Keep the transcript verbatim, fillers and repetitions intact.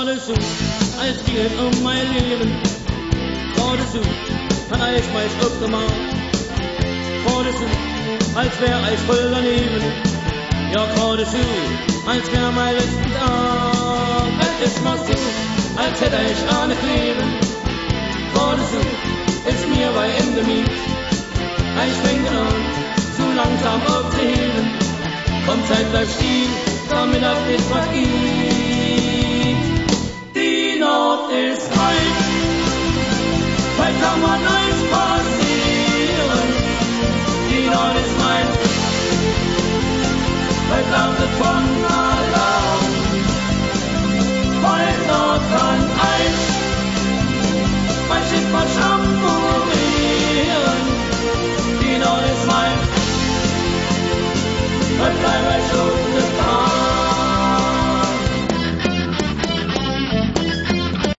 gerade so, als ging es um mein Leben. Gerade so, kann ich meist öfter mal. Gerade so, als wär ich voll daneben. Ja, gerade so, als wär mein letzten Tag. Es ist mal so, als hätte ich an nicht leben. Gerade so, ist mir bei Endemie. Ich fänge an, zu langsam aufzuheben. Kommt Zeit, bleib stehen, damit das nicht vergeht.